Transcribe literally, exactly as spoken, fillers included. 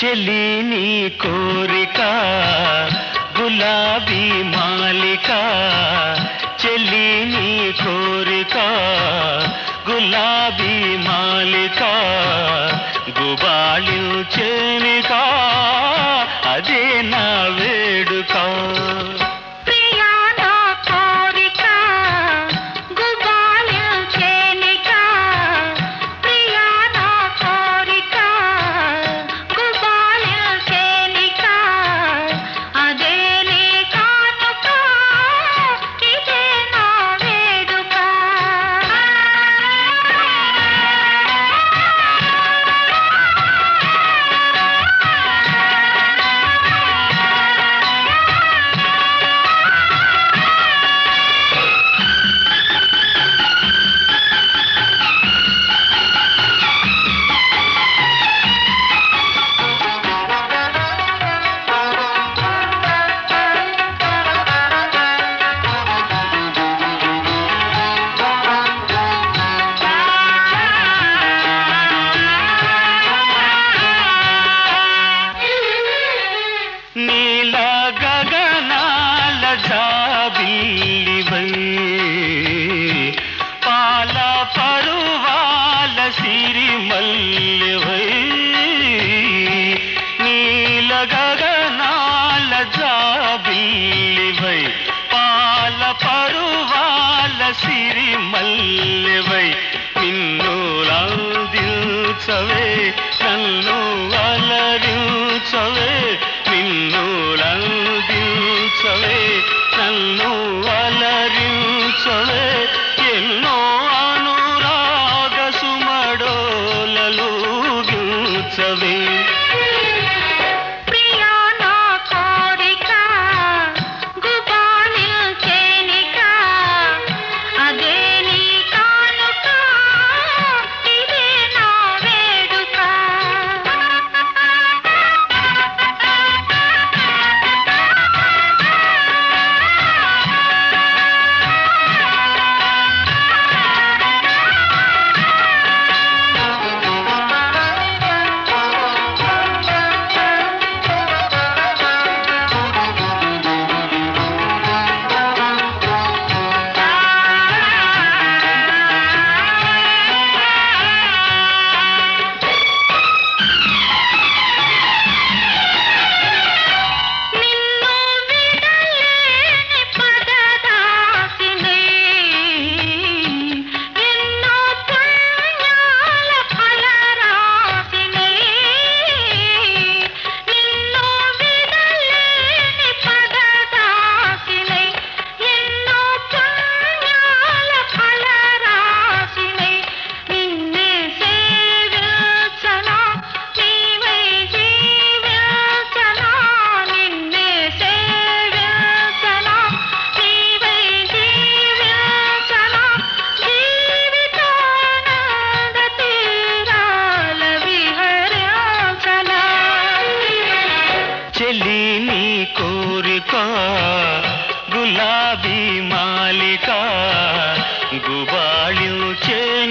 చెలి నీ కోరిక గులాబీ మాలిక చెలి నీ కోరిక గులాబీ మాలిక గుబాళించేనిక అదే నా వేడుక జాబిల్లివై పాల పరువాల సిరిమల్లివై నీల గగనాల జాబిల్లివై పాల పరువాల సిరిమల్లివై నిన్ను లాదిల్చవే నన్ను అలరించవే నిన్ను లాదిల్చవే నన్ను అలరించవే ఎన్నో అనురాగ సుమడోలలు గిల్చవే చెలి నీ కోరిక గులాబీ మాలిక గుబాళించే